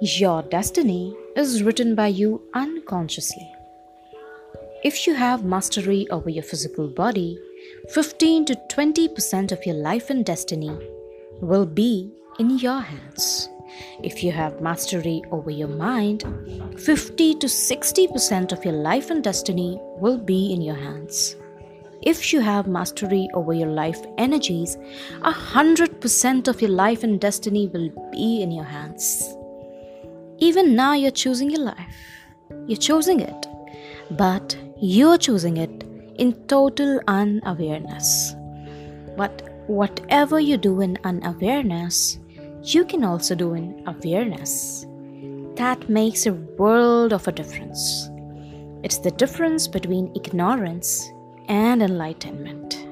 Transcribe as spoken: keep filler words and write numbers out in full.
Your destiny is written by you unconsciously. If you have mastery over your physical body, fifteen to twenty percent of your life and destiny will be in your hands. If you have mastery over your mind, fifty to sixty percent of your life and destiny will be in your hands. If you have mastery over your life energies, one hundred percent of your life and destiny will be in your hands. Even now, you're choosing your life. You're choosing it. But you're choosing it in total unawareness. But whatever you do in unawareness, you can also do in awareness. That makes a world of a difference. It's the difference between ignorance and enlightenment.